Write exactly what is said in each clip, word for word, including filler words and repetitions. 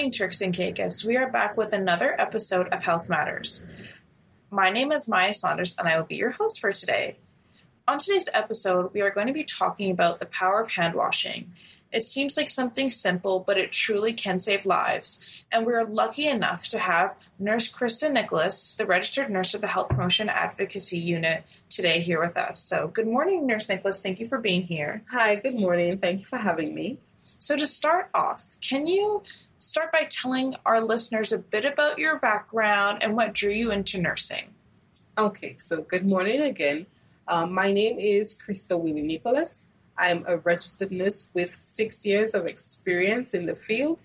morning, Turks and Caicos. We are back with another episode of Health Matters. My name is Maya Saunders, and I will be your host for today. On today's episode, we are going to be talking about the power of hand washing. It seems like something simple, but it truly can save lives. And we are lucky enough to have Nurse Krista Nicholas, the registered nurse of the Health Promotion Advocacy Unit, today here with us. So good morning, Nurse Nicholas. Thank you for being here. Hi, good morning. Thank you for having me. So to start off, can you start by telling our listeners a bit about your background and what drew you into nursing? Okay, so good morning again. Um, my name is Krista Willie Nicholas. I'm a registered nurse with six years of experience in the field.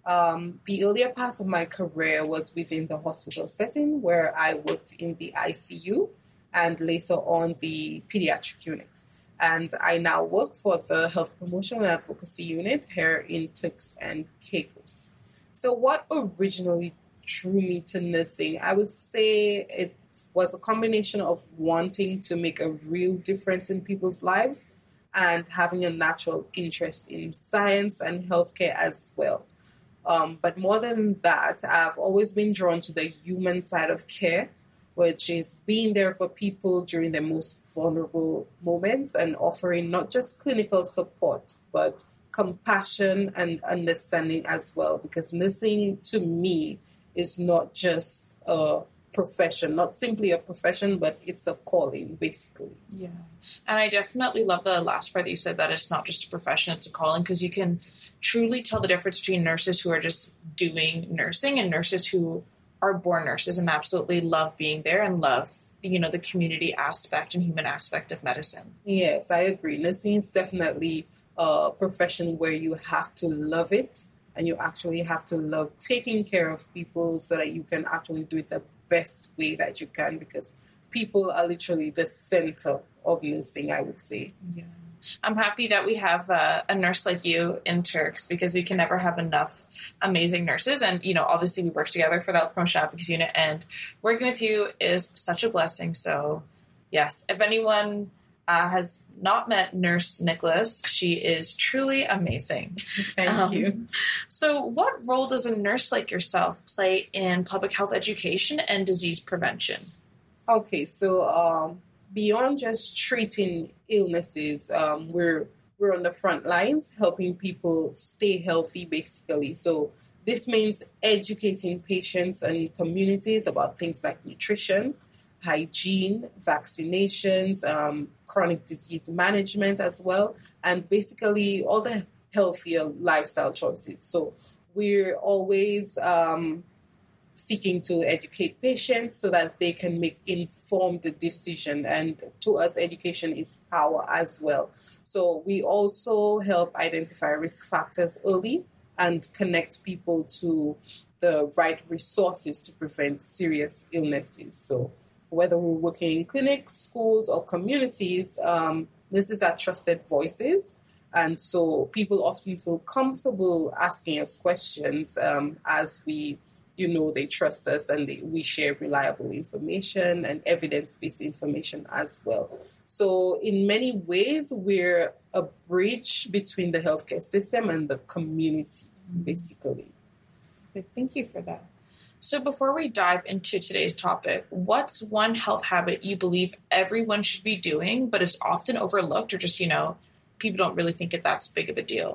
Um, the earlier part of my career was within the hospital setting where I worked in the I C U and later on the pediatric unit. And I now work for the Health Promotion and Advocacy Unit here in Turks and Caicos. So what originally drew me to nursing? I would say it was a combination of wanting to make a real difference in people's lives and having a natural interest in science and healthcare as well. Um, but more than that, I've always been drawn to the human side of care, which is being there for people during their most vulnerable moments and offering not just clinical support, but compassion and understanding as well. Because nursing, to me, is not just a profession, not simply a profession, but it's a calling, basically. Yeah. And I definitely love the last part that you said, that it's not just a profession, it's a calling, because you can truly tell the difference between nurses who are just doing nursing and nurses who are born nurses and absolutely love being there and love, you know, the community aspect and human aspect of medicine. Yes, I agree. Nursing is definitely a profession where you have to love it and you actually have to love taking care of people so that you can actually do it the best way that you can, because people are literally the center of nursing, I would say. Yeah. I'm happy that we have uh, a nurse like you in Turks, because we can never have enough amazing nurses. And, you know, obviously we work together for the Health Promotion Advocacy Unit, and working with you is such a blessing. So, yes, if anyone uh, has not met Nurse Nicholas, she is truly amazing. Thank um, you. So what role does a nurse like yourself play in public health education and disease prevention? Okay, so um, beyond just treating illnesses, um, we're we're on the front lines helping people stay healthy, basically. So this means educating patients and communities about things like nutrition, hygiene, vaccinations, um, chronic disease management as well, and basically all the healthier lifestyle choices. So we're always um, seeking to educate patients so that they can make informed decision. And to us, education is power as well. So we also help identify risk factors early and connect people to the right resources to prevent serious illnesses. So whether we're working in clinics, schools, or communities, um, nurses are trusted voices. And so people often feel comfortable asking us questions um, as we, you know, they trust us and they, we share reliable information and evidence-based information as well. So in many ways, we're a bridge between the healthcare system and the community, basically. Thank you for that. So before we dive into today's topic, what's one health habit you believe everyone should be doing, but is often overlooked, or just, you know, people don't really think it that's big of a deal?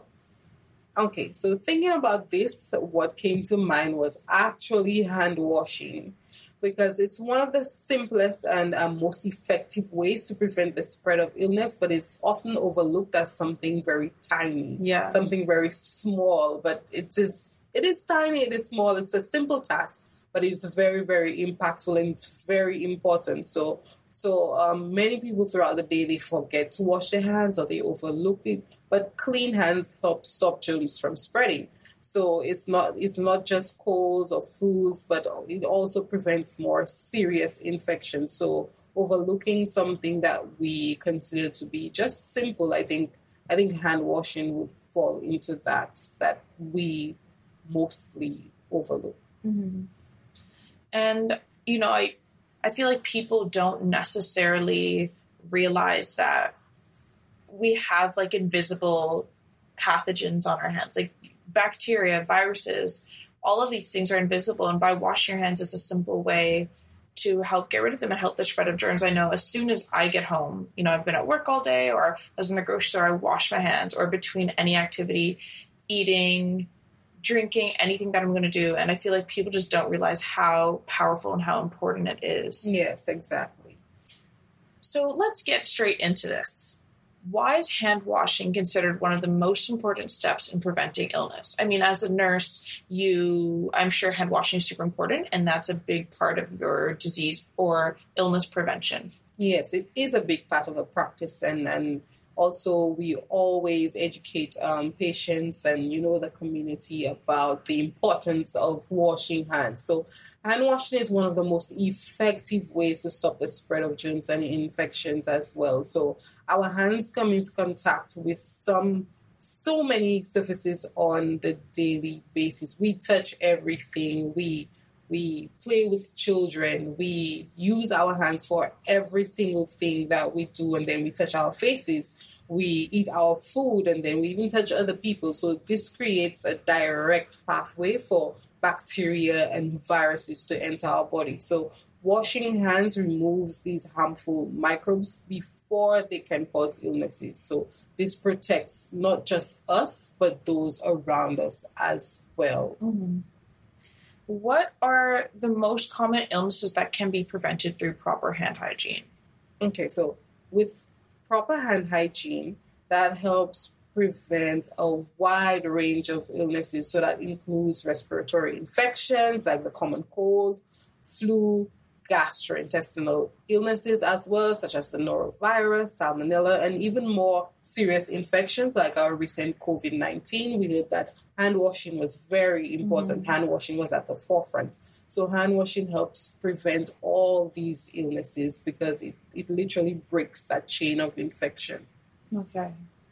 Okay, so thinking about this, what came to mind was actually hand washing, because it's one of the simplest and um, most effective ways to prevent the spread of illness, but it's often overlooked as something very tiny, yeah, something very small, but it is it is tiny, it is small, it's a simple task, but it's very, very impactful and it's very important. So So um, many people throughout the day, they forget to wash their hands or they overlook it, but clean hands help stop germs from spreading. So it's not it's not just colds or flus, but it also prevents more serious infections. So overlooking something that we consider to be just simple, I think I think hand washing would fall into that, that we mostly overlook. Mm-hmm. And, you know, I... I feel like people don't necessarily realize that we have like invisible pathogens on our hands, like bacteria, viruses, all of these things are invisible, and by washing your hands is a simple way to help get rid of them and help the spread of germs. I know as soon as I get home, you know, I've been at work all day, or I was in the grocery store, I wash my hands, or between any activity, eating, drinking, anything that I'm going to do. And I feel like people just don't realize how powerful and how important it is. Yes, exactly. So let's get straight into this. Why is hand washing considered one of the most important steps in preventing illness? I mean, as a nurse, you, I'm sure hand washing is super important, and that's a big part of your disease or illness prevention. Yes, it is a big part of the practice, and, and also we always educate um, patients and, you know, the community about the importance of washing hands. So hand washing is one of the most effective ways to stop the spread of germs and infections as well. So our hands come into contact with some so many surfaces on the daily basis. We touch everything. We We play with children. We use our hands for every single thing that we do, and then we touch our faces. We eat our food, and then we even touch other people. So this creates a direct pathway for bacteria and viruses to enter our body. So washing hands removes these harmful microbes before they can cause illnesses. So this protects not just us, but those around us as well. Mm-hmm. What are the most common illnesses that can be prevented through proper hand hygiene? Okay, so with proper hand hygiene, that helps prevent a wide range of illnesses. So that includes respiratory infections like the common cold, flu, gastrointestinal illnesses as well, such as the norovirus, salmonella, and even more serious infections like our recent covid nineteen. We heard that hand washing was very important. Mm-hmm. Hand washing was at the forefront. So hand washing helps prevent all these illnesses because it, it literally breaks that chain of infection. Okay.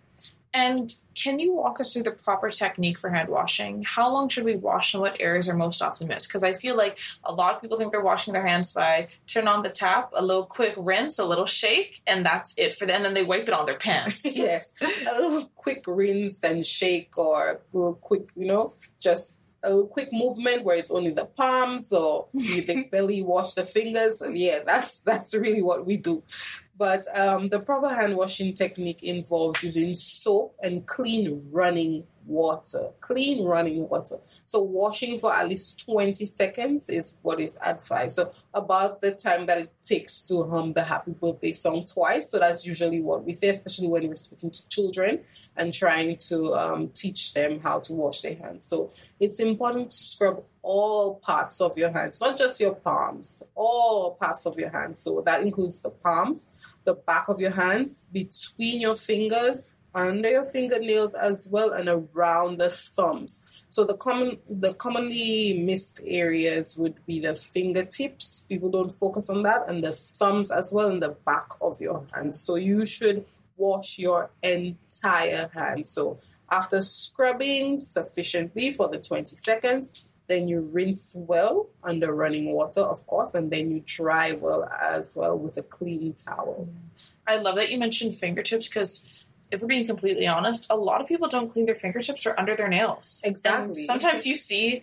And can you walk us through the proper technique for hand washing? How long should we wash and what areas are most often missed? Because I feel like a lot of people think they're washing their hands by turn on the tap, a little quick rinse, a little shake, and that's it for them. And then they wipe it on their pants. Yes, a little quick rinse and shake, or a little quick, you know, just a little quick movement where it's only the palms, or you think barely wash the fingers. And yeah, that's that's really what we do. But um, the proper hand washing technique involves using soap and clean running water. Clean running water. So washing for at least twenty seconds is what is advised. So about the time that it takes to hum the happy birthday song twice. So that's usually what we say, especially when we're speaking to children and trying to um, teach them how to wash their hands. So it's important to scrub all parts of your hands, not just your palms, all parts of your hands. So that includes the palms, the back of your hands, between your fingers, under your fingernails as well, and around the thumbs. So the common, the commonly missed areas would be the fingertips. People don't focus on that, and the thumbs as well, and the back of your hands. So you should wash your entire hand. So after scrubbing sufficiently for the twenty seconds, then you rinse well under running water, of course, and then you dry well as well with a clean towel. I love that you mentioned fingertips because if we're being completely honest, a lot of people don't clean their fingertips or under their nails. Exactly. And sometimes you see,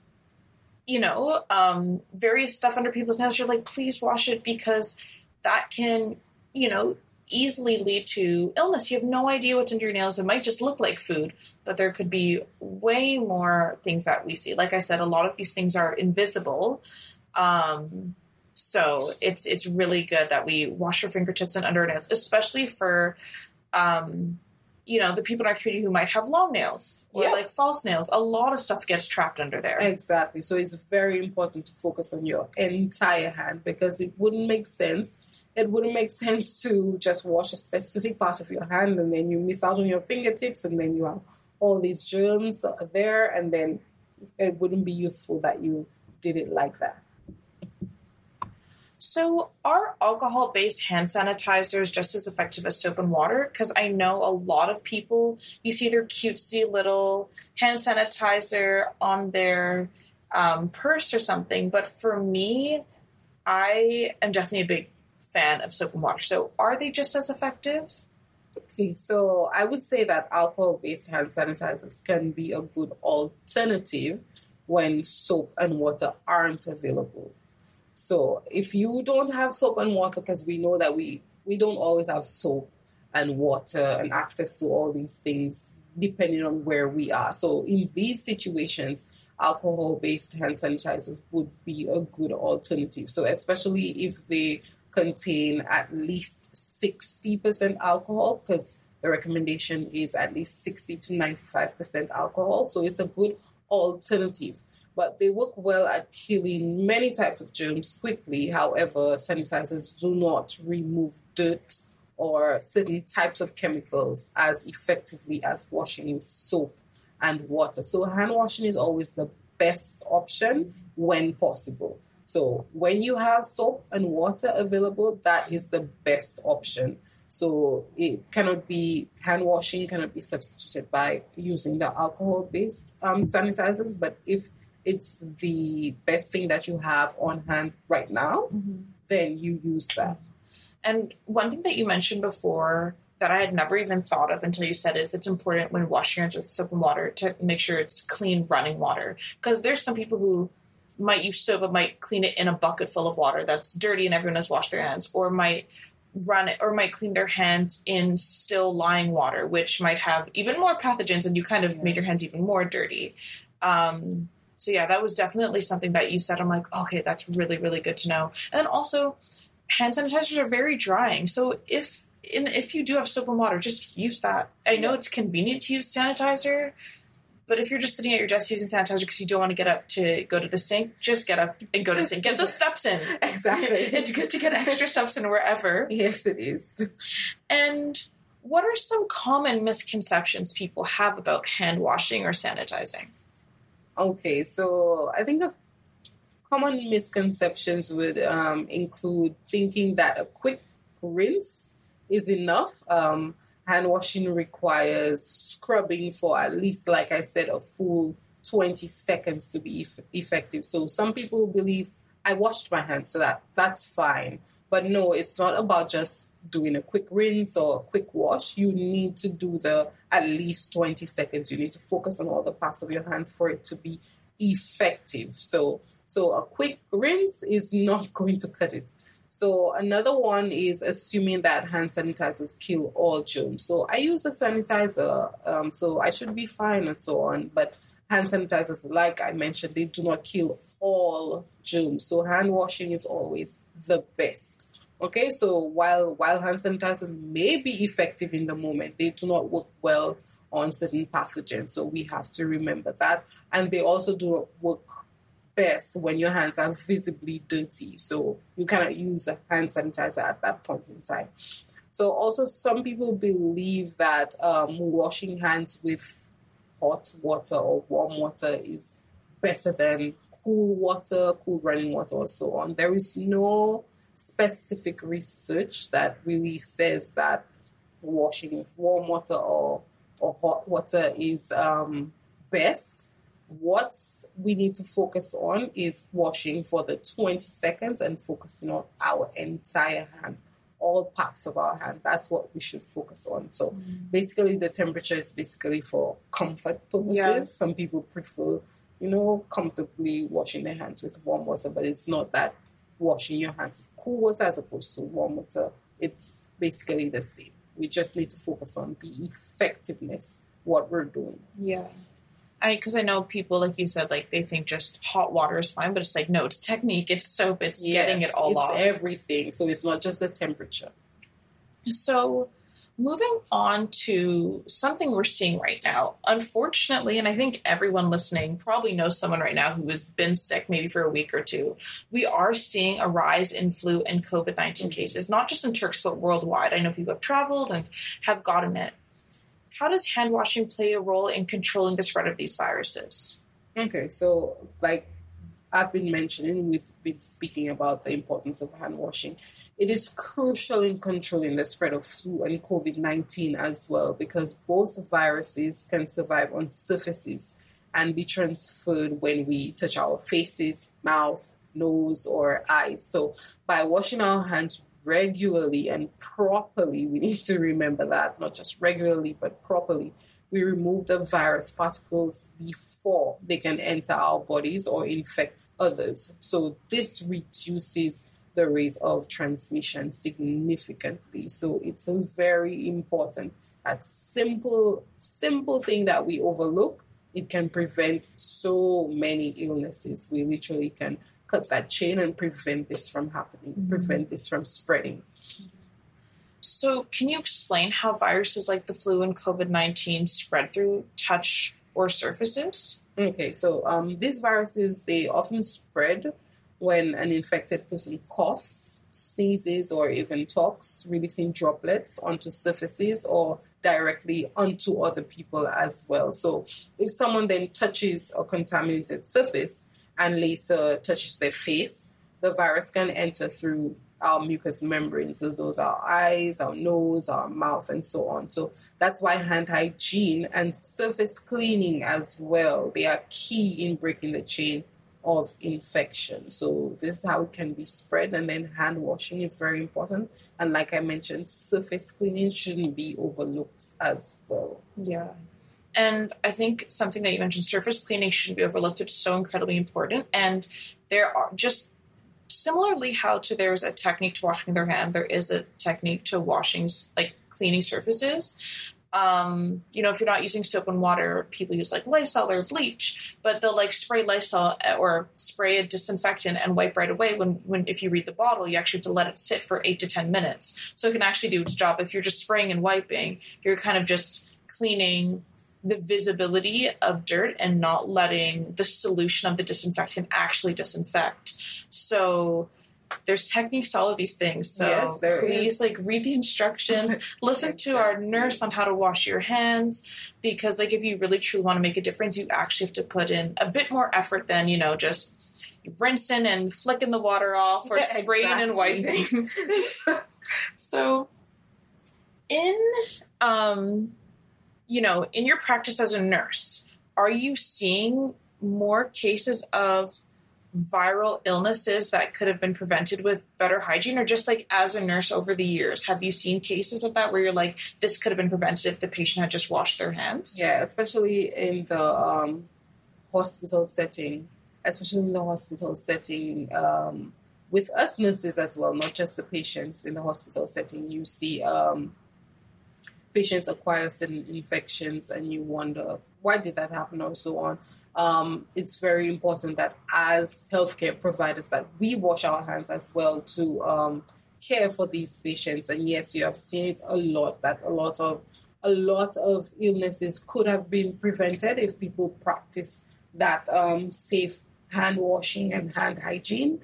you know, um, various stuff under people's nails. You're like, please wash it because that can, you know, easily lead to illness. You have no idea what's under your nails. It might just look like food, but there could be way more things that we see. Like I said, a lot of these things are invisible. Um, so it's it's really good that we wash our fingertips and under our nails, especially for, um, you know, the people in our community who might have long nails or yeah. like false nails. A lot of stuff gets trapped under there. Exactly. So it's very important to focus on your entire hand because it wouldn't make sense It wouldn't make sense to just wash a specific part of your hand and then you miss out on your fingertips and then you have all these germs there, and then it wouldn't be useful that you did it like that. So are alcohol-based hand sanitizers just as effective as soap and water? Because I know a lot of people, you see their cutesy little hand sanitizer on their um, purse or something, but for me, I am definitely a big fan of soap and water. So are they just as effective? Okay, so I would say that alcohol-based hand sanitizers can be a good alternative when soap and water aren't available. So if you don't have soap and water, because we know that we, we don't always have soap and water and access to all these things depending on where we are. So in these situations, alcohol-based hand sanitizers would be a good alternative. So especially if they contain at least sixty percent alcohol, because the recommendation is at least sixty to ninety-five percent alcohol. So it's a good alternative. But they work well at killing many types of germs quickly. However, sanitizers do not remove dirt or certain types of chemicals as effectively as washing with soap and water. So hand washing is always the best option when possible. So when you have soap and water available, that is the best option. So it cannot be, hand washing cannot be substituted by using the alcohol-based um, sanitizers. But if it's the best thing that you have on hand right now, mm-hmm. then you use that. And one thing that you mentioned before that I had never even thought of until you said is it's important when washing your hands with soap and water to make sure it's clean running water. Because there's some people who might use soap but might clean it in a bucket full of water that's dirty and everyone has washed their hands, or might run it or might clean their hands in still lying water, which might have even more pathogens and you kind of yeah. made your hands even more dirty. Um, so yeah, that was definitely something that you said. I'm like, okay, that's really, really good to know. And then also, hand sanitizers are very drying. So if in, if you do have soap and water, just use that. I know it's convenient to use sanitizer, but if you're just sitting at your desk using sanitizer because you don't want to get up to go to the sink, just get up and go to the sink. Get those steps in. Exactly. It's good to get extra steps in wherever. Yes, it is. And what are some common misconceptions people have about hand washing or sanitizing? Okay, so I think a common misconceptions would um, include thinking that a quick rinse is enough. Um, hand washing requires scrubbing for at least, like I said, a full twenty seconds to be eff- effective. So some people believe I washed my hands, so that that's fine. But no, it's not about just doing a quick rinse or a quick wash. You need to do the at least twenty seconds. You need to focus on all the parts of your hands for it to be effective. So, so a quick rinse is not going to cut it. So another one is assuming that hand sanitizers kill all germs. So I use a sanitizer, um, so I should be fine and so on. But hand sanitizers, like I mentioned, they do not kill all germs. So hand washing is always the best. Okay, so while while hand sanitizers may be effective in the moment, they do not work well on certain pathogens. So we have to remember that. And they also do not work best when your hands are visibly dirty. So you cannot use a hand sanitizer at that point in time. So also some people believe that um, washing hands with hot water or warm water is better than cool water, cool running water, or so on. There is no specific research that really says that washing with warm water or or hot water is um, best. What we need to focus on is washing for the twenty seconds and focusing on our entire hand, all parts of our hand. That's what we should focus on. So mm-hmm. basically the temperature is basically for comfort purposes. Yeah. Some people prefer, you know, comfortably washing their hands with warm water, but it's not that washing your hands with cool water as opposed to warm water. It's basically the same. We just need to focus on the effectiveness, what we're doing. Yeah. I Because I know people, like you said, like they think just hot water is fine, but it's like, no, it's technique, it's soap, it's yes, getting it all it's off. It's everything. So it's not just the temperature. So moving on to something we're seeing right now, unfortunately, and I think everyone listening probably knows someone right now who has been sick maybe for a week or two, we are seeing a rise in flu and covid nineteen mm-hmm. cases, not just in Turks, but worldwide. I know people have traveled and have gotten it. How does hand washing play a role in controlling the spread of these viruses? Okay, so like I've been mentioning, we've been speaking about the importance of hand washing. It is crucial in controlling the spread of flu and covid nineteen as well, because both viruses can survive on surfaces and be transferred when we touch our faces, mouth, nose, or eyes. So by washing our hands regularly and properly, we need to remember that, not just regularly, but properly, we remove the virus particles before they can enter our bodies or infect others. So this reduces the rate of transmission significantly. So it's a very important, that simple, simple thing that we overlook. It can prevent so many illnesses. We literally can cut that chain and prevent this from happening, mm-hmm. prevent this from spreading. So can you explain how viruses like the flu and COVID nineteen spread through touch or surfaces? Okay, so um, these viruses, they often spread when an infected person coughs, sneezes, or even talks, releasing droplets onto surfaces or directly onto other people as well. So if someone then touches a contaminated surface and later touches their face, the virus can enter through our mucous membranes. So those are our eyes, our nose, our mouth, and so on. So that's why hand hygiene and surface cleaning as well, they are key in breaking the chain of infection. So this is how it can be spread. And then hand washing is very important. And like I mentioned, surface cleaning shouldn't be overlooked as well. Yeah. And I think something that you mentioned, surface cleaning shouldn't be overlooked. It's so incredibly important. And there are just similarly how to there's a technique to washing their hand, there is a technique to washing, like cleaning surfaces. Um, you know, if you're not using soap and water, people use like Lysol or bleach, but they'll like spray Lysol or spray a disinfectant and wipe right away. When, when if you read the bottle, you actually have to let it sit for eight to ten minutes. So it can actually do its job. If you're just spraying and wiping, you're kind of just cleaning the visibility of dirt and not letting the solution of the disinfectant actually disinfect. So there's techniques to all of these things. So yes, there please is. like read the instructions, listen exactly. to our nurse on how to wash your hands, because like if you really truly want to make a difference, you actually have to put in a bit more effort than, you know, just rinsing and flicking the water off or yeah, spraying exactly. and wiping. So in, um, you know, in your practice as a nurse, are you seeing more cases of viral illnesses that could have been prevented with better hygiene, or just like as a nurse over the years, have you seen cases of that where you're like, this could have been prevented if the patient had just washed their hands? Yeah, especially in the um, hospital setting, especially in the hospital setting, um, with us nurses as well, not just the patients in the hospital setting, you see um, patients acquire certain infections and you wonder, why did that happen, or so on. Um, it's very important that as healthcare providers that we wash our hands as well to um, care for these patients. And yes, you have seen it a lot, that a lot of a lot of illnesses could have been prevented if people practice that um, safe hand washing and hand hygiene.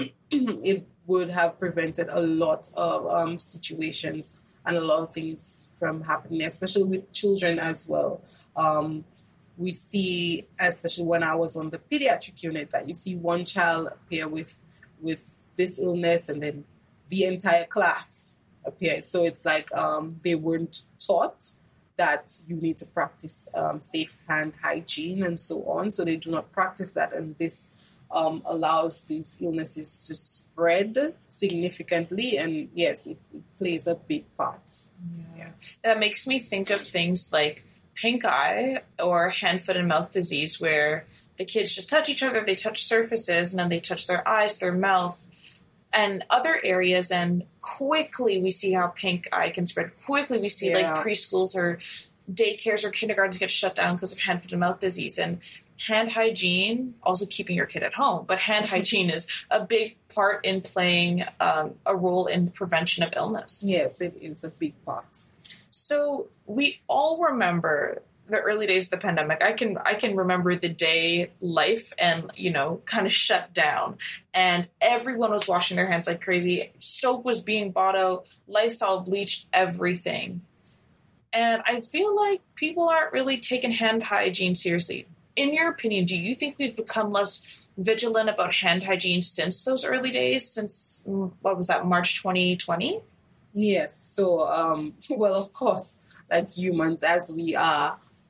It would have prevented a lot of um, situations and a lot of things from happening, especially with children as well. Um, we see, especially when I was on the pediatric unit, that you see one child appear with with this illness and then the entire class appears. So it's like um, they weren't taught that you need to practice um, safe hand hygiene and so on. So they do not practice that, and this um, allows these illnesses to spread significantly. And yes, it, it plays a big part. Yeah. That makes me think of things like pink eye or hand, foot, and mouth disease, where the kids just touch each other, they touch surfaces, and then they touch their eyes, their mouth, and other areas, and quickly we see how pink eye can spread. Quickly we see yeah. like preschools or daycares or kindergartens get shut down because of hand, foot, and mouth disease. And hand hygiene, also keeping your kid at home, but hand hygiene is a big part in playing um, a role in prevention of illness. Yes, it is a big part. So we all remember the early days of the pandemic. I can I can remember the day life and, you know, kind of shut down, and everyone was washing their hands like crazy. Soap was being bought out, Lysol, bleach, everything. And I feel like people aren't really taking hand hygiene seriously. In your opinion, do you think we've become less vigilant about hand hygiene since those early days, since, what was that, March twenty twenty? Yes. So, um, well, of course, like humans as we are,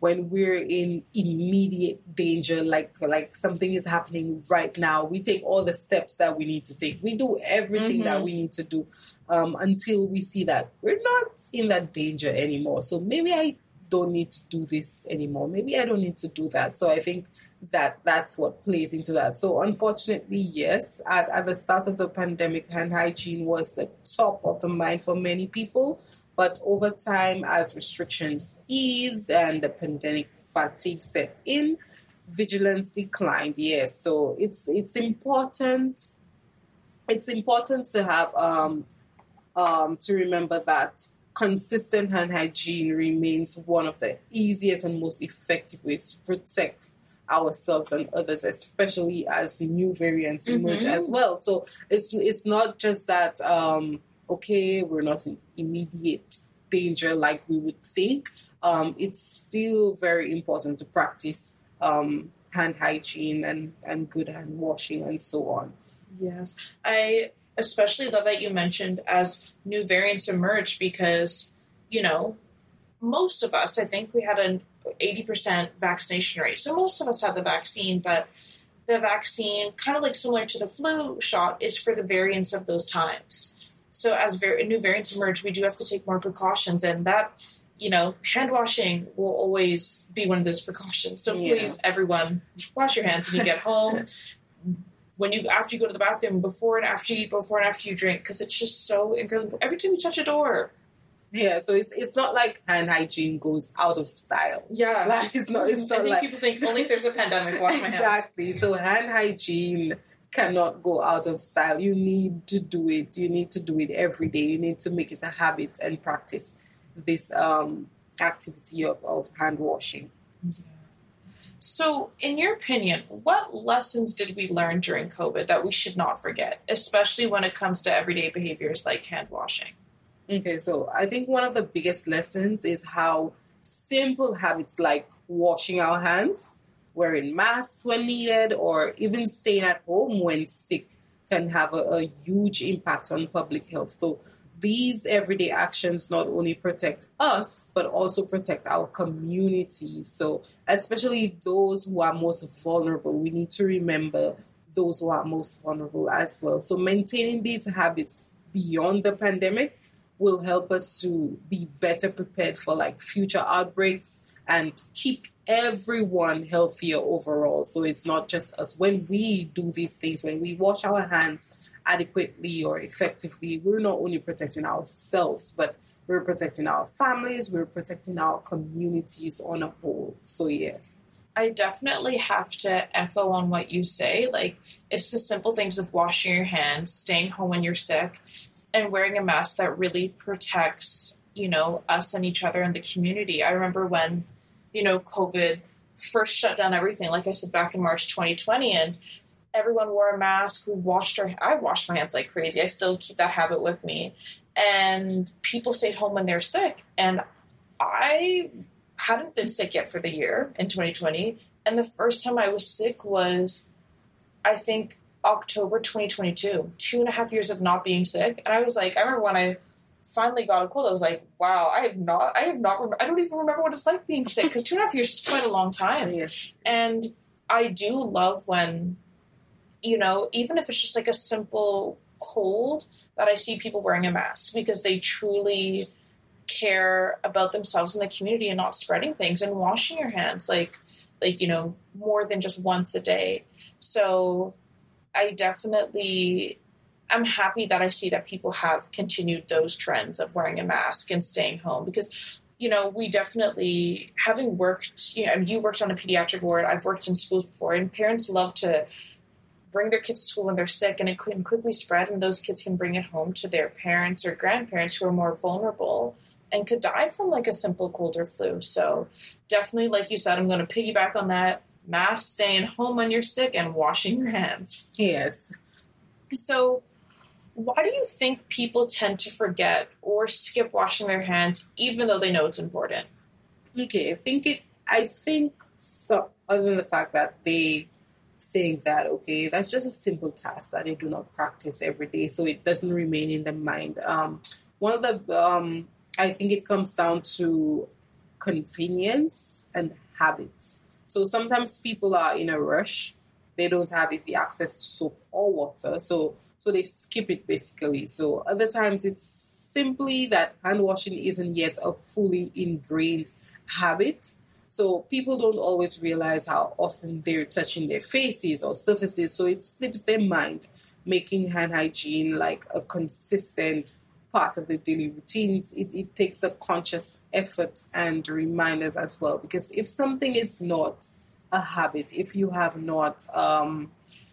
when we're in immediate danger, like like something is happening right now, we take all the steps that we need to take. We do everything mm-hmm. that we need to do um, until we see that we're not in that danger anymore. So maybe I don't need to do this anymore. Maybe I don't need to do that. So I think that that's what plays into that. So unfortunately, yes, at, at the start of the pandemic, hand hygiene was the top of the mind for many people. But over time, as restrictions eased and the pandemic fatigue set in, vigilance declined. Yes, so it's it's important. It's important to have um um to remember that consistent hand hygiene remains one of the easiest and most effective ways to protect ourselves and others, especially as new variants mm-hmm. emerge as well. So it's it's not just that, um, okay, we're not in immediate danger like we would think. Um, it's still very important to practice um, hand hygiene and, and good hand washing and so on. Yes. I especially love that you mentioned as new variants emerge because, you know, most of us, I think we had an eighty percent vaccination rate. So most of us had the vaccine, but the vaccine, kind of like similar to the flu shot, is for the variants of those times. So as var- new variants emerge, we do have to take more precautions. And that, you know, hand washing will always be one of those precautions. So yeah. please, everyone, wash your hands when you get home. When you, after you go to the bathroom, before and after you eat, before and after you drink, because it's just so incredible. Every time you touch a door. Yeah, so it's it's not like hand hygiene goes out of style. Yeah. Like, it's not, it's not I think like... people think only if there's a pandemic, wash my hands. Exactly. So hand hygiene cannot go out of style. You need to do it. You need to do it every day. You need to make it a habit and practice this um, activity of, of hand washing. Yeah. So, in your opinion, what lessons did we learn during COVID that we should not forget, especially when it comes to everyday behaviors like hand washing? Okay, so I think one of the biggest lessons is how simple habits like washing our hands, wearing masks when needed, or even staying at home when sick can have a, a huge impact on public health. So these everyday actions not only protect us, but also protect our communities. So especially those who are most vulnerable, we need to remember those who are most vulnerable as well. So maintaining these habits beyond the pandemic will help us to be better prepared for like future outbreaks and keep everyone healthier overall. So it's not just us. When we do these things, when we wash our hands adequately or effectively, we're not only protecting ourselves, but we're protecting our families, we're protecting our communities on a whole. So yes. I definitely have to echo on what you say. Like, it's the simple things of washing your hands, staying home when you're sick, and wearing a mask that really protects, you know, us and each other in the community. I remember when, you know, COVID first shut down everything, like I said, back in March twenty twenty, and everyone wore a mask. We washed our, I washed my hands like crazy. I still keep that habit with me. And people stayed home when they're sick. And I hadn't been sick yet for the year in twenty twenty. And the first time I was sick was, I think, October twenty twenty-two, two and a half years of not being sick. And I was like, I remember when I finally got a cold, I was like, wow, I have not, I have not, rem- I don't even remember what it's like being sick, because two and a half years is quite a long time. Yes. And I do love when, you know, even if it's just like a simple cold, that I see people wearing a mask, because they truly care about themselves and the community and not spreading things, and washing your hands like, like, you know, more than just once a day. So I definitely, I'm happy that I see that people have continued those trends of wearing a mask and staying home, because, you know, we definitely, having worked, you know, you worked on a pediatric ward, I've worked in schools before, and parents love to bring their kids to school when they're sick, and it can quickly spread, and those kids can bring it home to their parents or grandparents who are more vulnerable and could die from like a simple cold or flu. So definitely, like you said, I'm going to piggyback on that. Mask, staying home when you're sick, and washing your hands. Yes. So why do you think people tend to forget or skip washing their hands even though they know it's important? Okay, I think it, I think so, other than the fact that they think that, okay, that's just a simple task that they do not practice every day, so it doesn't remain in the mind. Um, one of the, um, I think it comes down to convenience and habits. So sometimes people are in a rush. They don't have easy access to soap or water, so so they skip it basically. So other times it's simply that hand washing isn't yet a fully ingrained habit. So people don't always realize how often they're touching their faces or surfaces, so it slips their mind, making hand hygiene like a consistent part of the daily routines. It, it takes a conscious effort and reminders as well, because if something is not a habit, if you have not um,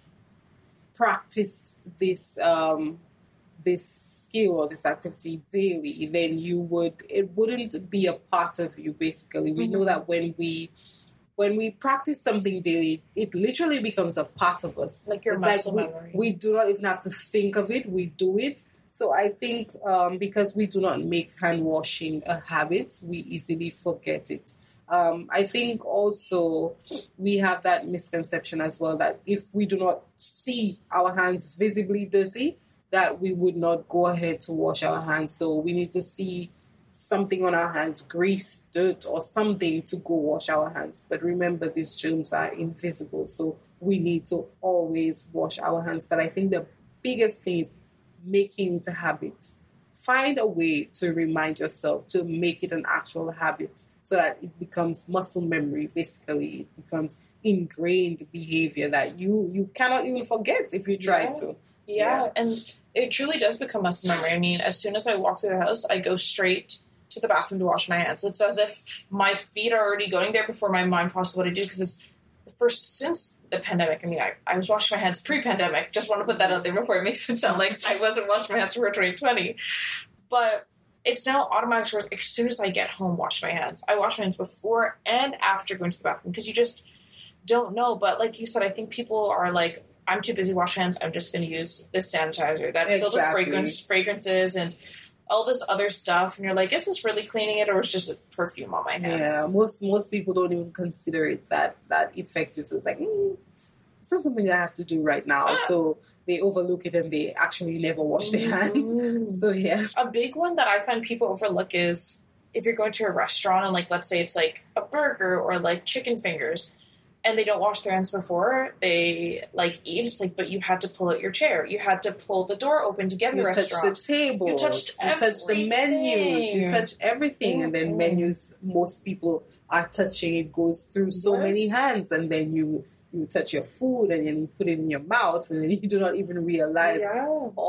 practiced this um, this skill or this activity daily, then you would it wouldn't be a part of you. Basically, we mm-hmm. know that when we when we practice something daily, it literally becomes a part of us. Like your it's muscle like we, memory. We do not even have to think of it; we do it. So I think um, because we do not make hand washing a habit, we easily forget it. Um, I think also we have that misconception as well that if we do not see our hands visibly dirty, that we would not go ahead to wash our hands. So we need to see something on our hands, grease, dirt, or something to go wash our hands. But remember, these germs are invisible, so we need to always wash our hands. But I think the biggest thing is making it a habit. Find a way to remind yourself to make it an actual habit so that it becomes muscle memory. Basically, it becomes ingrained behavior that you, you cannot even forget if you try yeah. to. Yeah. Yeah, and it truly does become muscle memory. I mean, as soon as I walk through the house, I go straight to the bathroom to wash my hands. It's as if my feet are already going there before my mind processes what I do, because it's the first since the pandemic. I mean, I, I was washing my hands pre-pandemic. Just want to put that out there before it makes it sound like I wasn't washing my hands before twenty twenty. But it's now automatic. So as soon as I get home, wash my hands. I wash my hands before and after going to the bathroom, because you just don't know. But like you said, I think people are like, I'm too busy washing hands. I'm just going to use this sanitizer that's exactly. filled with fragrance, fragrances and all this other stuff. And you're like, is this really cleaning it, or is just a perfume on my hands? Yeah, most most people don't even consider it that that effective. So it's like, mm, it's not something that I have to do right now. Ah. So they overlook it and they actually never wash their hands. Mm-hmm. So yeah, a big one that I find people overlook is if you're going to a restaurant and like, let's say it's like a burger or like chicken fingers, and they don't wash their hands before they like eat. It's like, but you had to pull out your chair. You had to pull the door open to get in you the restaurant. You touched the table. You touched You touched the menus. You touched everything. Mm-hmm. And then menus, most people are touching. It goes through so yes. many hands. And then you, you touch your food and then you put it in your mouth. And then you do not even realize yeah.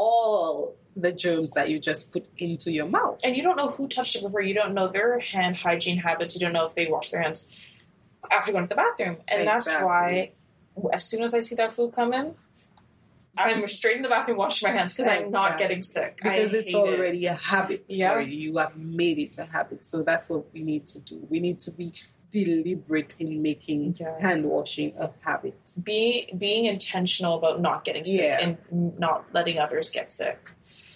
all the germs that you just put into your mouth. And you don't know who touched it before. You don't know their hand hygiene habits. You don't know if they wash their hands after going to the bathroom. And exactly. that's why as soon as I see that food come in, I'm straight in the bathroom washing my hands because exactly. I'm not getting sick. Because I it's already it. a habit yeah. for you. You have made it a habit. So that's what we need to do. We need to be deliberate in making yeah. hand washing a habit. Be being intentional about not getting sick yeah. and not letting others get sick.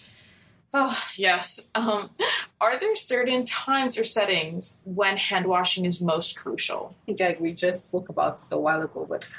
Oh, yes. Um, are there certain times or settings when hand washing is most crucial? Like we just spoke about it a while ago, but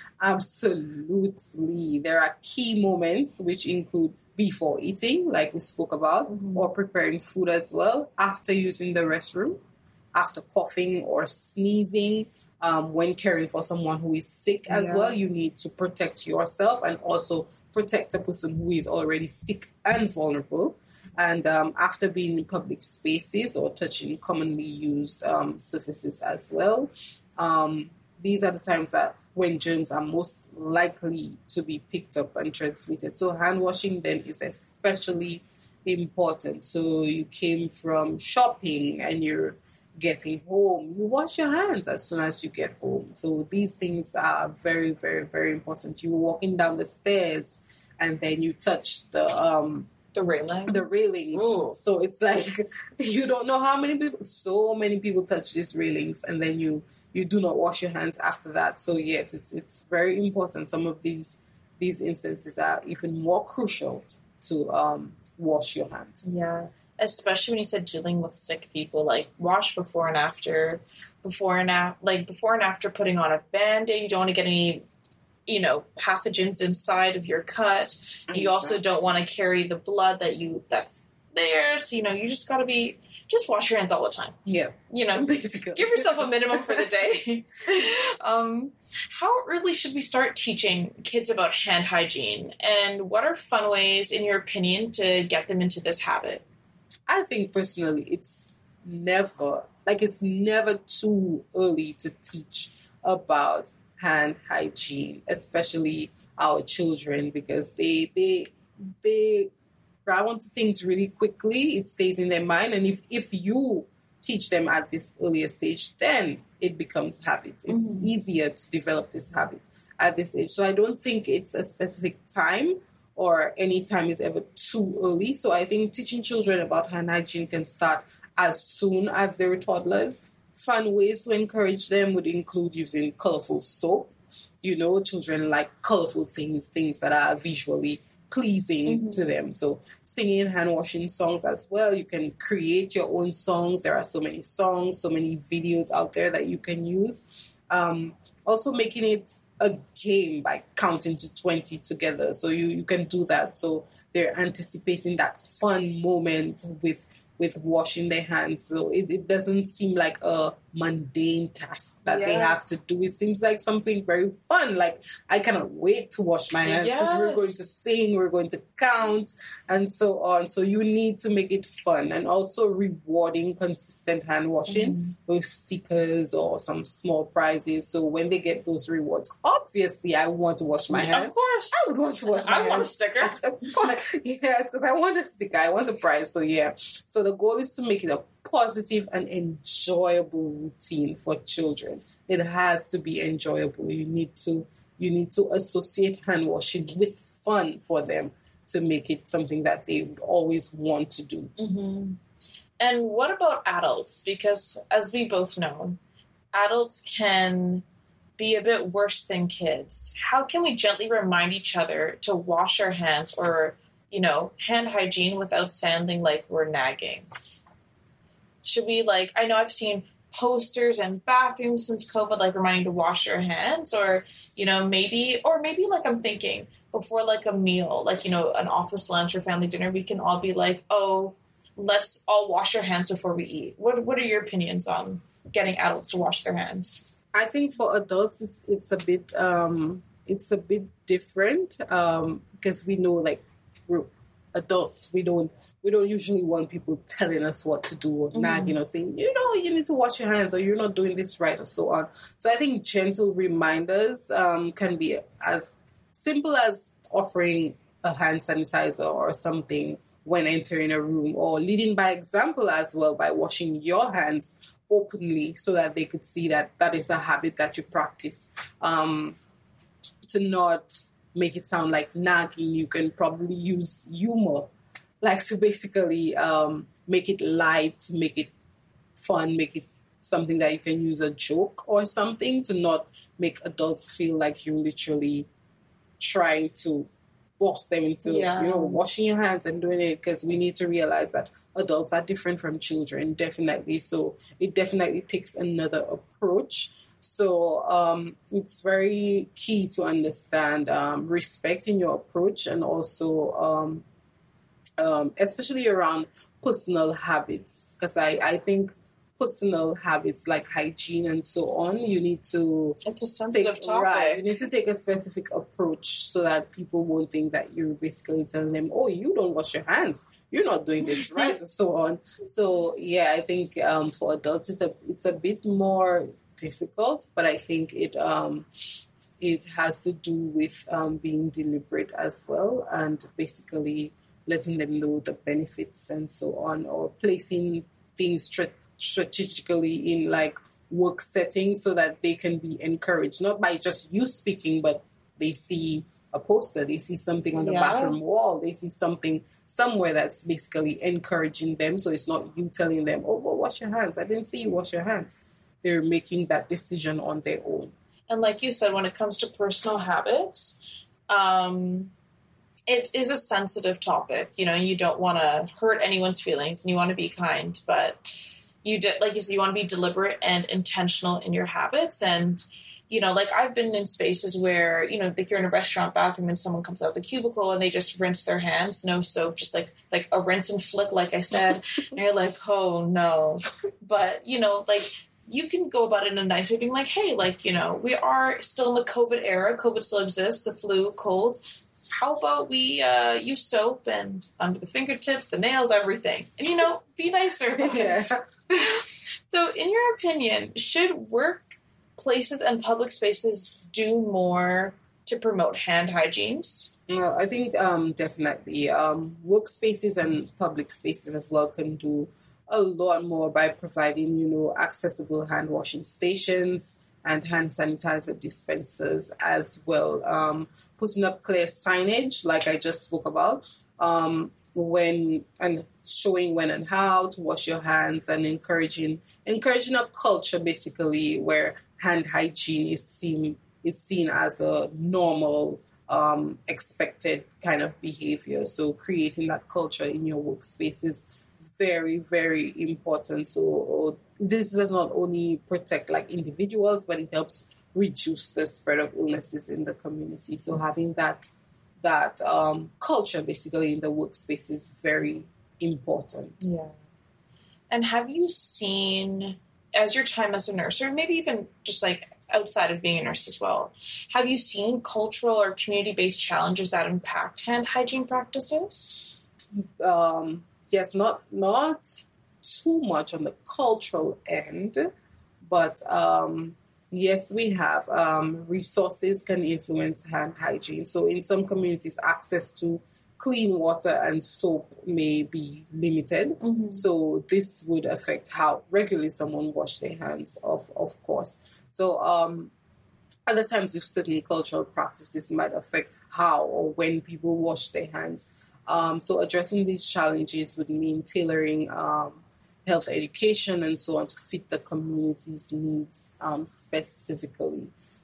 absolutely. There are key moments which include before eating, like we spoke about, mm-hmm. or preparing food as well, after using the restroom, after coughing or sneezing, um, when caring for someone who is sick as yeah. well. You need to protect yourself and also protect the person who is already sick and vulnerable. And um, after being in public spaces or touching commonly used um, surfaces as well. Um, these are the times that when germs are most likely to be picked up and transmitted. So hand washing then is especially important. So you came from shopping and you're getting home, you wash your hands as soon as you get home. So these things are very, very, very important. You're walking down the stairs and then you touch the um the railing, the railings. Ooh. So it's like you don't know how many people, so many people touch these railings, and then you you do not wash your hands after that. So yes, it's it's very important. Some of these these instances are even more crucial to um wash your hands. Yeah. Especially when you said dealing with sick people, like wash before and after, before and after, like before and after putting on a Band-Aid. You don't want to get any, you know, pathogens inside of your cut. Exactly. You also don't want to carry the blood that you that's there's, you know, you just got to be, just wash your hands all the time. Yeah. You know, basically. Give yourself a minimum for the day. um, how early should we start teaching kids about hand hygiene? And what are fun ways, in your opinion, to get them into this habit? I think personally it's never, like it's never too early to teach about hand hygiene, especially our children, because they, they, they grab onto things really quickly. It stays in their mind. And if, if you teach them at this earlier stage, then it becomes habit. It's mm-hmm. easier to develop this habit at this age. So I don't think it's a specific time or any time is ever too early. So I think teaching children about hand hygiene can start as soon as they're toddlers. Fun ways to encourage them would include using colorful soap. You know, children like colorful things, things that are visually pleasing mm-hmm. to them. So singing hand washing songs as well. You can create your own songs. There are so many songs, so many videos out there that you can use. Um, also making it a game by counting to twenty together. So you, you can do that. So they're anticipating that fun moment with with washing their hands. So it, it doesn't seem like a mundane task that yeah. they have to do. It seems like something very fun. Like, I cannot wait to wash my hands because yes. we're going to sing, we're going to count, and so on. So you need to make it fun and also rewarding consistent hand washing mm. with stickers or some small prizes. So when they get those rewards, obviously I want to wash my hands. Of course. I would want to wash my I hands. I want a sticker. Yes, because I want a sticker. I want a prize. So yeah. So the goal is to make it a positive and enjoyable routine for children. It has to be enjoyable. You need to you need to associate hand washing with fun for them to make it something that they would always want to do. Mm-hmm. And what about adults? Because as we both know, adults can be a bit worse than kids. How can we gently remind each other to wash our hands or, you know, hand hygiene without sounding like we're nagging? Should we, like, I know I've seen posters in bathrooms since COVID, like, reminding to wash your hands, or, you know, maybe, or maybe, like, I'm thinking before, like, a meal, like, you know, an office lunch or family dinner, we can all be like, oh, let's all wash our hands before we eat. What What are your opinions on getting adults to wash their hands? I think for adults, it's, it's a bit, um, it's a bit different, um, because we know, like, we're adults, we don't we don't usually want people telling us what to do or mm-hmm. nagging or saying, you know, you need to wash your hands or you're not doing this right or so on. So I think gentle reminders um, can be as simple as offering a hand sanitizer or something when entering a room, or leading by example as well by washing your hands openly so that they could see that that is a habit that you practice. Um, to not make it sound like nagging, you can probably use humor, like to basically um, make it light, make it fun, make it something that you can use a joke or something, to not make adults feel like you're literally trying to force them into, yeah. you know, washing your hands and doing it, because we need to realize that adults are different from children, definitely. So it definitely takes another approach. So um, it's very key to understand um, respecting your approach, and also um, um, especially around personal habits, because I, I think personal habits like hygiene and so on, you need to it's a sensitive take, topic. Right, you need to take a specific approach so that people won't think that you're basically telling them, oh, you don't wash your hands, you're not doing this right, and so on. So yeah, I think um, for adults it's a it's a bit more difficult, but I think it um, it has to do with um, being deliberate as well, and basically letting them know the benefits and so on, or placing things straight strategically in like work settings so that they can be encouraged, not by just you speaking, but they see a poster, they see something on the yeah. bathroom wall, they see something somewhere that's basically encouraging them. So it's not you telling them, oh, go wash your hands, I didn't see you wash your hands. They're making that decision on their own. And like you said, when it comes to personal habits, um it is a sensitive topic. You know, you don't want to hurt anyone's feelings and you want to be kind, but you did, like you said, you want to be deliberate and intentional in your habits. And you know, like I've been in spaces where, you know, like you're in a restaurant bathroom and someone comes out the cubicle and they just rinse their hands, no soap, just like like a rinse and flick, like I said. And you're like, oh no. But, you know, like you can go about it in a nice way, being like, hey, like, you know, we are still in the COVID era. COVID still exists, the flu, colds. How about we uh, use soap and under the fingertips, the nails, everything. And, you know, be nicer about Yeah. it. So in your opinion, should workplaces and public spaces do more to promote hand hygiene? Well, I think um, definitely um, workspaces and public spaces as well can do a lot more by providing, you know, accessible hand washing stations and hand sanitizer dispensers as well. Um, putting up clear signage, like I just spoke about, um, when and showing when and how to wash your hands, and encouraging encouraging a culture basically where hand hygiene is seen is seen as a normal, um, expected kind of behavior. So creating that culture in your workspace is very, very important. So this does not only protect like individuals, but it helps reduce the spread of illnesses in the community. So having that that um, culture basically in the workspace is very important. Yeah. And have you seen, as your time as a nurse, or maybe even just like outside of being a nurse as well, have you seen cultural or community-based challenges that impact hand hygiene practices? Um, yes, not not too much on the cultural end, but um, yes, we have. Um, resources can influence hand hygiene. So in some communities, access to clean water and soap may be limited. Mm-hmm. So this would affect how regularly someone wash their hands, of, of course. So um, other times with certain cultural practices might affect how or when people wash their hands. Um, so addressing these challenges would mean tailoring um, health education and so on to fit the community's needs um, specifically.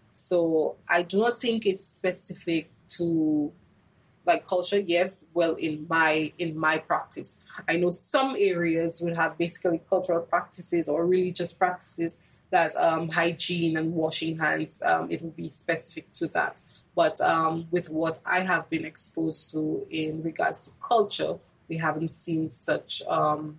So I do not think it's specific to like culture. Yes, well, in my in my practice, I know some areas would have basically cultural practices or religious practices that um, hygiene and washing hands, um, it would be specific to that. But um, with what I have been exposed to in regards to culture, we haven't seen such um,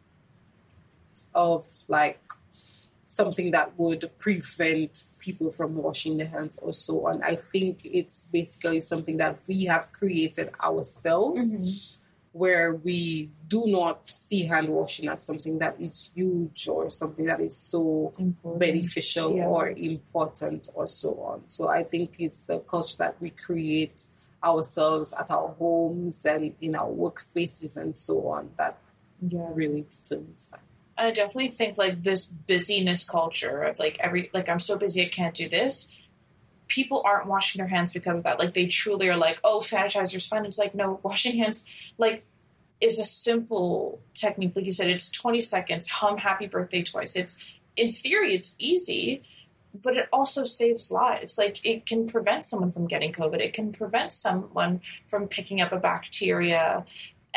of like something that would prevent people from washing their hands or so on. I think it's basically something that we have created ourselves, mm-hmm. where we do not see hand washing as something that is huge or something that is so important. beneficial yeah. or important or so on. So I think it's the culture that we create ourselves at our homes and in our workspaces and so on that yeah. really determines that. I definitely think like this busyness culture of like every, like I'm so busy I can't do this. People aren't washing their hands because of that. Like they truly are like, oh, sanitizer's fun. It's like, no, washing hands like is a simple technique. Like you said, it's twenty seconds, hum happy birthday twice. It's, in theory, it's easy, but it also saves lives. Like it can prevent someone from getting COVID. It can prevent someone from picking up a bacteria.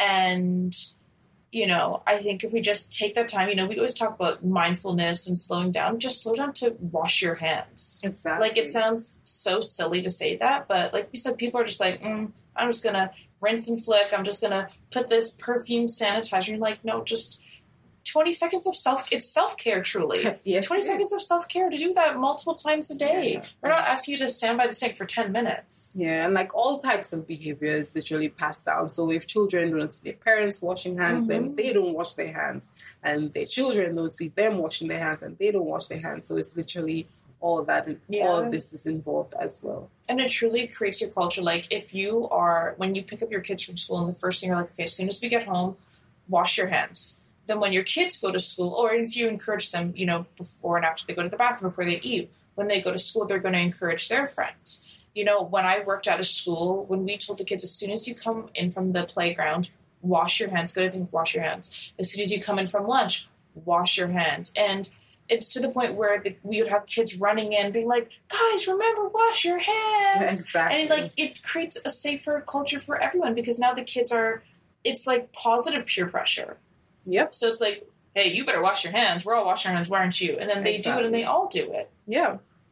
And you know, I think if we just take that time, you know, we always talk about mindfulness and slowing down, just slow down to wash your hands. Exactly. Like, it sounds so silly to say that, but like we said, people are just like, mm, I'm just going to rinse and flick. I'm just going to put this perfume sanitizer. You're like, no, just twenty seconds of self, it's self-care truly. Yes, twenty seconds of self-care to do that multiple times a day. Yeah. We're not asking you to stand by the sink for ten minutes. Yeah, and like all types of behaviors literally passed down. So if children don't see their parents washing hands, mm-hmm. then they don't wash their hands. And their children don't see them washing their hands and they don't wash their hands. So it's literally all that, and yeah. all of this is involved as well. And it truly creates your culture. Like if you are, when you pick up your kids from school and the first thing you're like, okay, as soon as we get home, wash your hands. Then when your kids go to school, or if you encourage them, you know, before and after they go to the bathroom, before they eat, when they go to school, they're going to encourage their friends. You know, when I worked at a school, when we told the kids, as soon as you come in from the playground, wash your hands. Go to the thing, wash your hands. As soon as you come in from lunch, wash your hands. And it's to the point where the, we would have kids running in being like, guys, remember, wash your hands. Exactly. And it's like, it creates a safer culture for everyone because now the kids are, it's like positive peer pressure. Yep. So it's like, hey, you better wash your hands. We're all washing our hands. Why aren't you? And then they exactly. do it and they all do it. Yeah.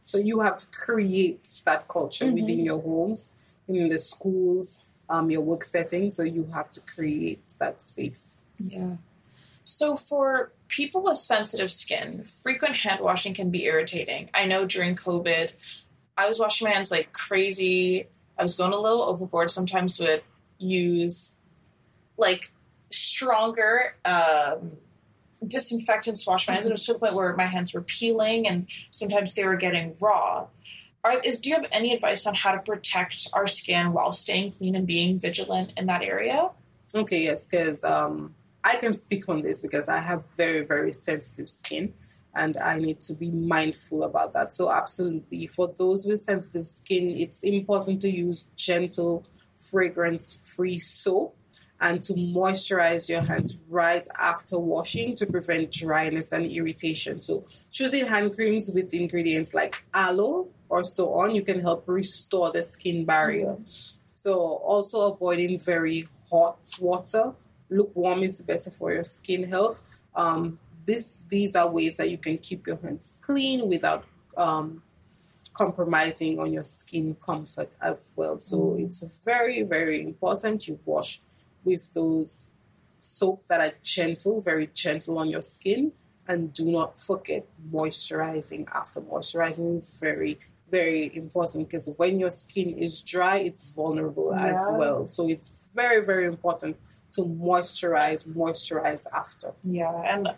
So you have to create that culture mm-hmm. within your homes, in the schools, um, your work setting. So you have to create that space. Yeah. So for people with sensitive skin, frequent hand washing can be irritating. I know during COVID, I was washing my hands like crazy. I was going a little overboard. Sometimes would use like stronger um, disinfectants to wash my hands. And it was to the point where my hands were peeling and sometimes they were getting raw. Are, is, do you have any advice on how to protect our skin while staying clean and being vigilant in that area? Okay, yes, because um, I can speak on this because I have very, very sensitive skin and I need to be mindful about that. So absolutely, for those with sensitive skin, it's important to use gentle, fragrance-free soap and to moisturize your hands right after washing to prevent dryness and irritation. So choosing hand creams with ingredients like aloe or so on, you can help restore the skin barrier. Mm-hmm. So also avoiding very hot water. Lukewarm is better for your skin health. Um, this, these are ways that you can keep your hands clean without um, compromising on your skin comfort as well. So mm-hmm. it's very, very important you wash with those soap that are gentle, very gentle on your skin. And do not forget moisturizing after. Moisturizing is very, very important because when your skin is dry, it's vulnerable yeah. as well. So it's very, very important to moisturize, moisturize after. Yeah, and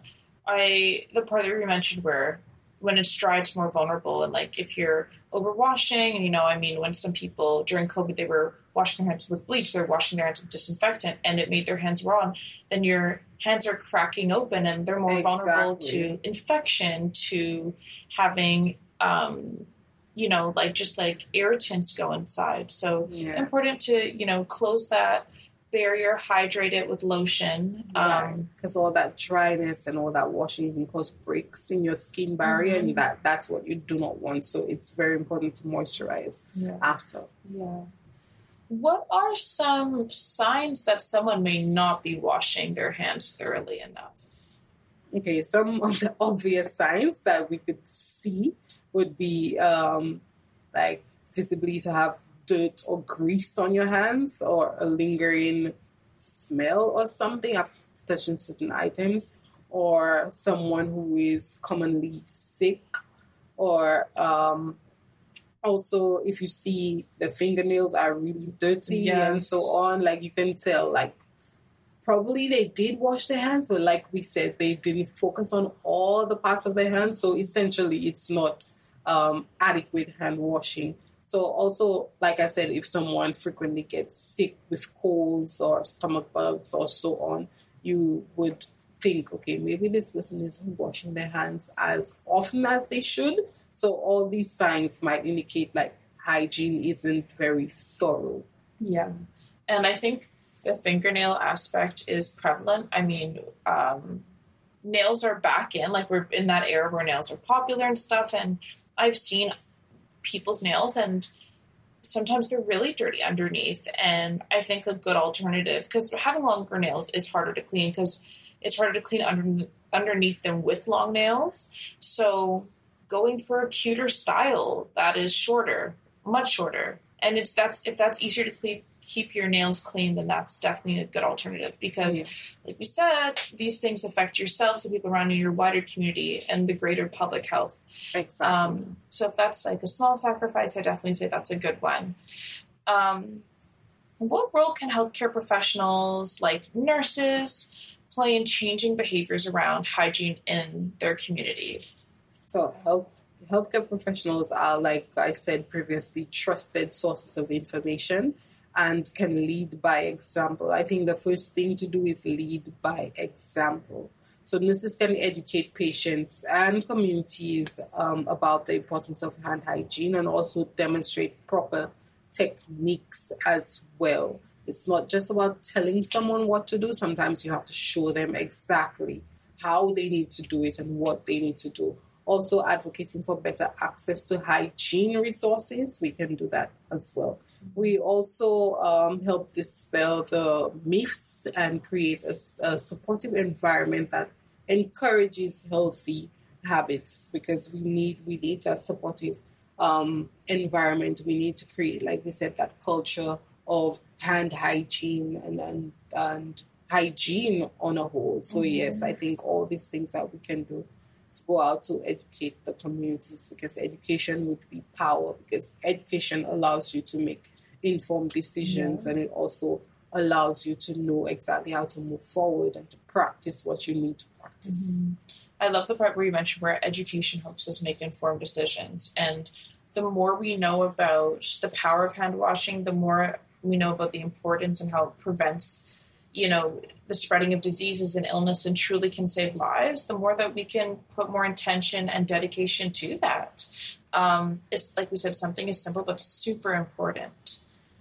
I the part that you mentioned where when it's dry, it's more vulnerable. And like if you're overwashing, and you know, I mean, when some people during COVID, they were washing their hands with bleach, they're washing their hands with disinfectant, and it made their hands raw, then your hands are cracking open and they're more exactly. vulnerable to infection, to having, um, you know, like just like irritants go inside. So yeah. important to, you know, close that barrier, hydrate it with lotion. Because um, all that dryness and all that washing can cause breaks in your skin barrier, mm-hmm. and that, that's what you do not want. So it's very important to moisturize yeah. after. Yeah. What are some signs that someone may not be washing their hands thoroughly enough? Okay, some of the obvious signs that we could see would be um, like visibly to have dirt or grease on your hands or a lingering smell or something after touching certain items, or someone who is commonly sick, or um, also if you see the fingernails are really dirty yes. and so on, like you can tell, like probably they did wash their hands, but like we said, they didn't focus on all the parts of their hands. So essentially it's not um, adequate hand washing. So also, like I said, if someone frequently gets sick with colds or stomach bugs or so on, you would think, okay, maybe this person isn't washing their hands as often as they should. So all these signs might indicate like hygiene isn't very thorough. Yeah. And I think the fingernail aspect is prevalent. I mean, um, nails are back in, like we're in that era where nails are popular and stuff. And I've seen people's nails and sometimes they're really dirty underneath. And I think a good alternative, because having longer nails is harder to clean because it's harder to clean under, underneath them with long nails. So going for a cuter style that is shorter, much shorter. And it's that's if that's easier to clean, keep your nails clean, then that's definitely a good alternative because, yeah. like we said, these things affect yourselves, the people around you, your wider community, and the greater public health. Exactly. Um, so if that's like a small sacrifice, I definitely say that's a good one. Um, what role can healthcare professionals like nurses play in changing behaviors around hygiene in their community? So health healthcare professionals are, like I said previously, trusted sources of information and can lead by example. I think the first thing to do is lead by example. So nurses can educate patients and communities um, about the importance of hand hygiene and also demonstrate proper techniques as well. It's not just about telling someone what to do. Sometimes you have to show them exactly how they need to do it and what they need to do. Also advocating for better access to hygiene resources. We can do that as well. We also um, help dispel the myths and create a, a supportive environment that encourages healthy habits because we need we need that supportive um, environment. We need to create, like we said, that culture of hand hygiene and and, and hygiene on a whole. So mm-hmm. yes, I think all these things that we can do to go out to educate the communities, because education would be power, because education allows you to make informed decisions yeah. and it also allows you to know exactly how to move forward and to practice what you need to practice. Mm-hmm. I love the part where you mentioned where education helps us make informed decisions. And the more we know about the power of hand washing, the more we know about the importance and how it prevents, you know, the spreading of diseases and illness and truly can save lives, the more that we can put more intention and dedication to that. Um, it's like we said, something is simple but super important.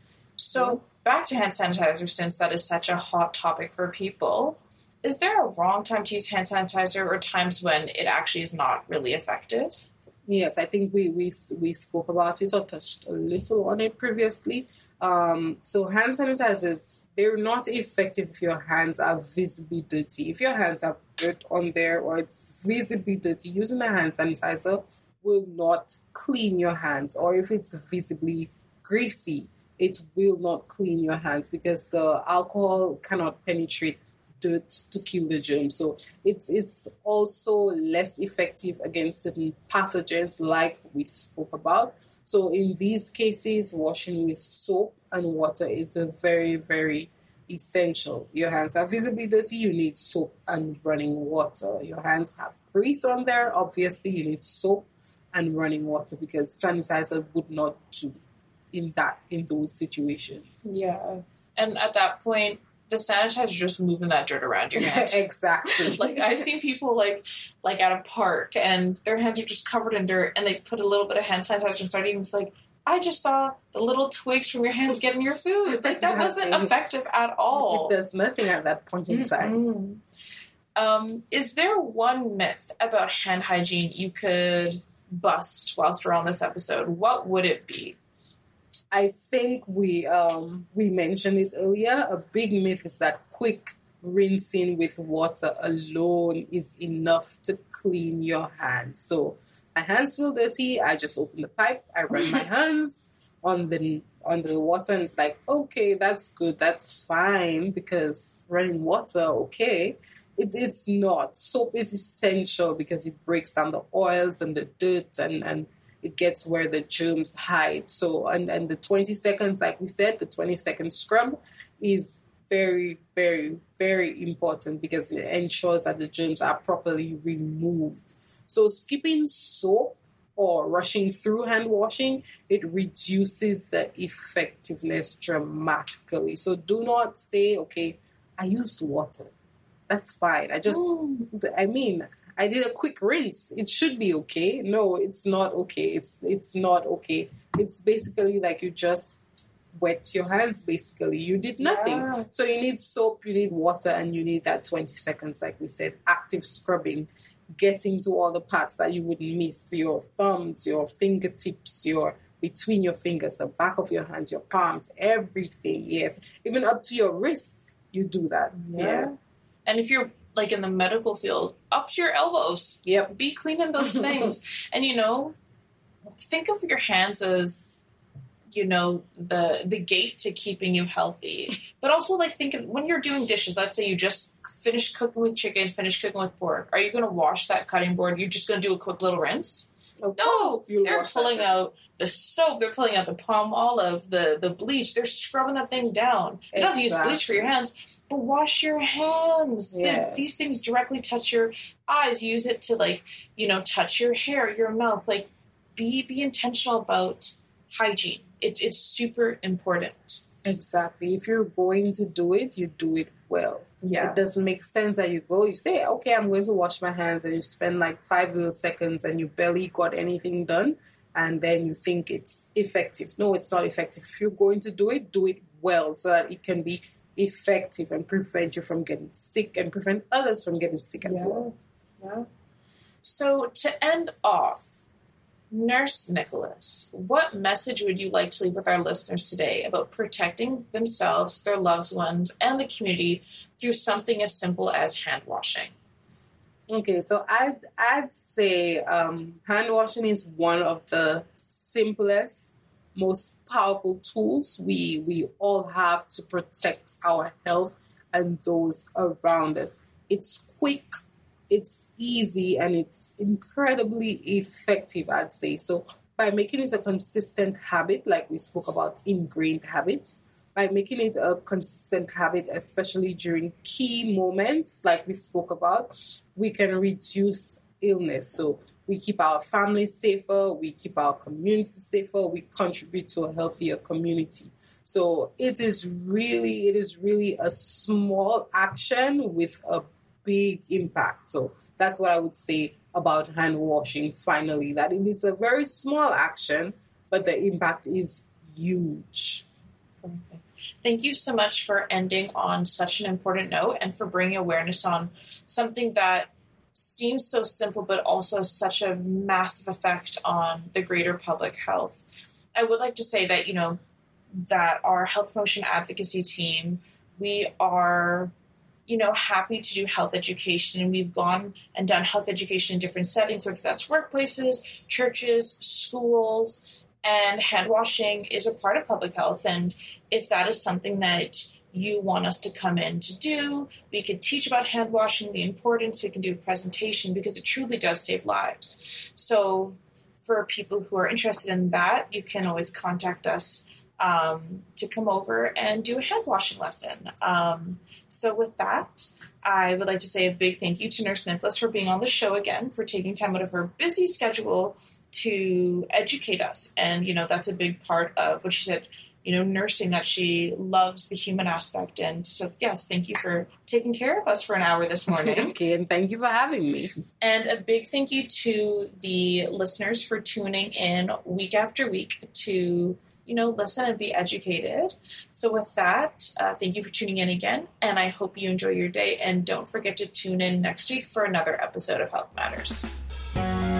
So mm-hmm. back to hand sanitizer, since that is such a hot topic for people, is there a wrong time to use hand sanitizer or times when it actually is not really effective? Yes, I think we, we we spoke about it or touched a little on it previously. Um, so hand sanitizers, they're not effective if your hands are visibly dirty. If your hands have dirt on there or it's visibly dirty, using a hand sanitizer will not clean your hands. Or if it's visibly greasy, it will not clean your hands because the alcohol cannot penetrate dirt to kill the germs. So it's it's also less effective against certain pathogens like we spoke about. So in these cases, washing with soap and water is a very, very essential. Your hands are visibly dirty, you need soap and running water. Your hands have grease on there, obviously you need soap and running water because sanitizer would not do in that in those situations. Yeah. And at that point, the sanitizer just moving that dirt around your hand. Exactly. Like I've seen people like like at a park and their hands are just covered in dirt and they put a little bit of hand sanitizer and start eating. It's like, I just saw the little twigs from your hands getting your food. Like that wasn't effective at all. It does nothing at that point in time. Mm-hmm. Um, is there one myth about hand hygiene you could bust whilst we're on this episode? What would it be? I think we um, we mentioned it earlier. A big myth is that quick rinsing with water alone is enough to clean your hands. So my hands feel dirty. I just open the pipe. I run my hands on the on the water, and it's like, okay, that's good. That's fine because running water, okay. It, it's not. Soap is essential because it breaks down the oils and the dirt and and. It gets where the germs hide. So, and, and the twenty seconds, like we said, the twenty second scrub is very, very, very important because it ensures that the germs are properly removed. So skipping soap or rushing through hand washing, it reduces the effectiveness dramatically. So do not say, okay, I used water. That's fine. I just, I mean... I did a quick rinse. It should be okay. No, it's not okay. It's it's not okay. It's basically like you just wet your hands, basically. You did nothing. Yeah. So you need soap, you need water, and you need that twenty seconds, like we said, active scrubbing, getting to all the parts that you wouldn't miss, your thumbs, your fingertips, your between your fingers, the back of your hands, your palms, everything, yes. Even up to your wrist, you do that. Yeah. yeah. And if you're like in the medical field, up to your elbows. Yep. Be cleaning those things. And, you know, think of your hands as, you know, the the gate to keeping you healthy. But also, like, think of when you're doing dishes, let's say you just finished cooking with chicken, finished cooking with pork. Are you going to wash that cutting board? You're just going to do a quick little rinse? No, they're pulling out the soap, they're pulling out the palm olive, the, the bleach, they're scrubbing that thing down. You don't have to use bleach for your hands, but wash your hands. Yes. The, these things directly touch your eyes. Use it to, like, you know, touch your hair, your mouth. Like, be be intentional about hygiene. It, it's super important. Exactly. If you're going to do it, you do it well. Yeah. It doesn't make sense that you go, you say, okay, I'm going to wash my hands, and you spend like five little seconds and you barely got anything done, and then you think it's effective. No, it's not effective. If you're going to do it, do it well so that it can be effective and prevent you from getting sick and prevent others from getting sick as yeah. well. Yeah. So to end off, Nurse Nicholas, what message would you like to leave with our listeners today about protecting themselves, their loved ones, and the community through something as simple as hand washing? Okay, so I'd, I'd say um, hand washing is one of the simplest, most powerful tools we we all have to protect our health and those around us. It's quick, it's easy, and it's incredibly effective, I'd say. So by making it a consistent habit, like we spoke about ingrained habits, by making it a consistent habit, especially during key moments, like we spoke about, we can reduce illness. So we keep our families safer, we keep our community safer, we contribute to a healthier community. So it is really, it is really a small action with a big impact. So that's what I would say about hand washing finally, that it is a very small action, but the impact is huge. Perfect. Thank you so much for ending on such an important note and for bringing awareness on something that seems so simple, but also such a massive effect on the greater public health. I would like to say that, you know, that our health promotion advocacy team, we are, you know, happy to do health education. We've gone and done health education in different settings, whether that's workplaces, churches, schools, and hand washing is a part of public health. And if that is something that you want us to come in to do, we can teach about hand washing, the importance, we can do a presentation because it truly does save lives. So for people who are interested in that, you can always contact us um, to come over and do a hand washing lesson. Um, so with that, I would like to say a big thank you to Nurse Nicholas for being on the show again, for taking time out of her busy schedule to educate us. And, you know, that's a big part of what she said, you know, nursing, that she loves the human aspect. And so, yes, thank you for taking care of us for an hour this morning. Okay, and thank you for having me. And a big thank you to the listeners for tuning in week after week to, you know, listen and be educated. So with that, uh, thank you for tuning in again. And I hope you enjoy your day. And don't forget to tune in next week for another episode of Health Matters.